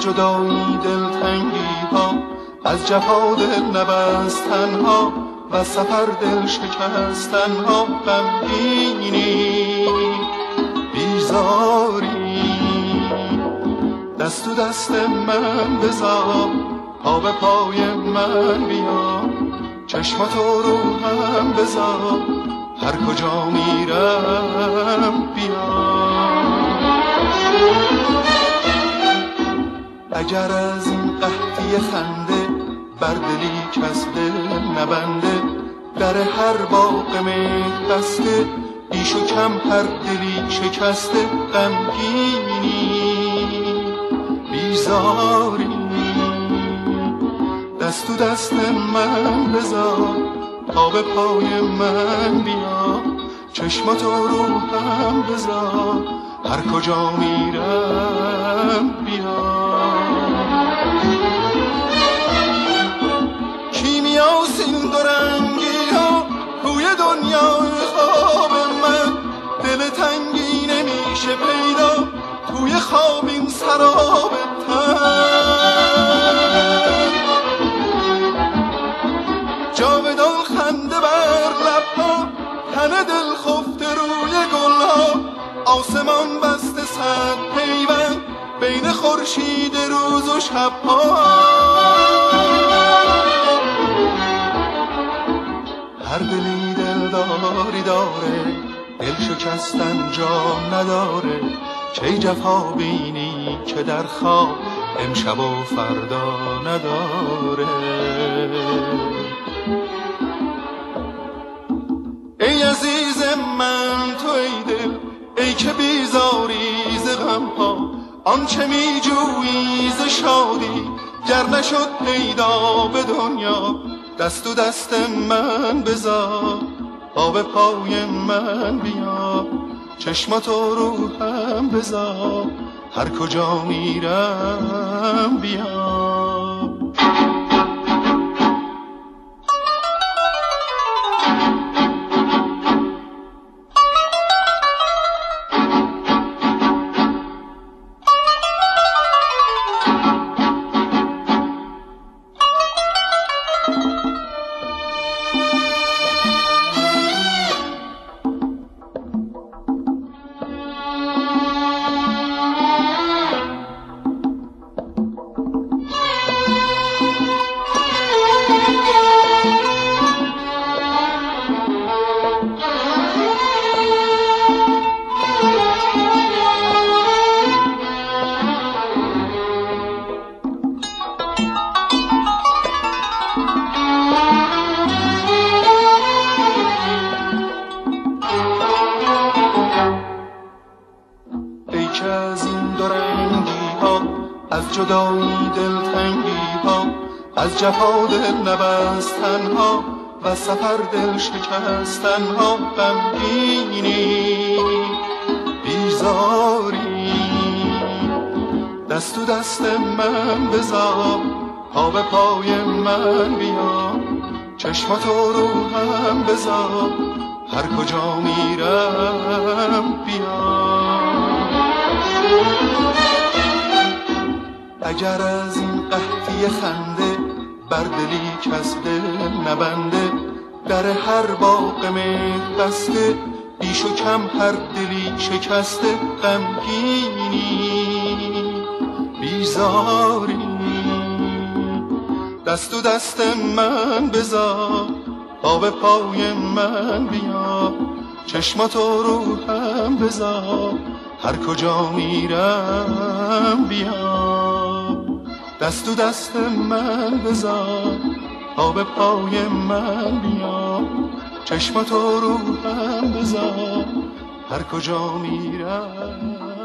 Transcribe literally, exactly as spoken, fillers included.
جدایی دلتنگی ها، از جفا دل نبستن ها و سفر دل شکستن ها. غمگینی بیزاری دست تو دست من بذار، پا به پای من بیا، چشماتو رو هم بذار، هر کجا میرم بیا. اگر از این قحطی خنده بر دلی کس دل نبنده، در هر باغ مهر بسته، بیش و کم هر دلی شکسته. غمگینی بیزاری دست تو دست من بذار، پا به پای من بیا، چشماتو رو هم بذار، هر کجا میرم بیا. کیمیاست این دو رنگی ها توی دنیای خواب من، دل تنگی نمیشه پیدا توی خواب این سراب تن. جاودان خنده بر لبها، تن دل خفته روی گلها، آسمان بسته صد پیوند بین خورشید روز و شبها. هر دلی دلداری داره، دل شکستن جا نداره، چه جفا بینی که در خواب امشب و فردا نداره. ای عزیز من تو ای دل، ای که بیزاری ز غمها، آنچه می جویی ز شادی گر نشد پیدا به دنیا. دست تو دست من بذار، پا به پای من بیا، چشماتو رو هم بذار، هر کجا میرم بیا. از جدایی دلتنگی ها، از جفا دل نبستن ها و سفر دل شکستن ها. غمگینی بیزاری دست تو دست من بذار، پا به پای من بیا، چشماتو رو هم بذار، هر کجا میرم بیا. اگر از این قحطی خنده بر دلی کس دل نبنده، در هر باغ مهر بسته، بیش و کم هر دلی شکسته. غمگینی بیزاری دست تو دست من بذار، پا به پای من بیا، چشماتو رو هم بذار، هر کجا میرم بیا. دست تو دست من بذار، پا به پای من بیا، چشماتو رو هم بذار، هر کجا میرم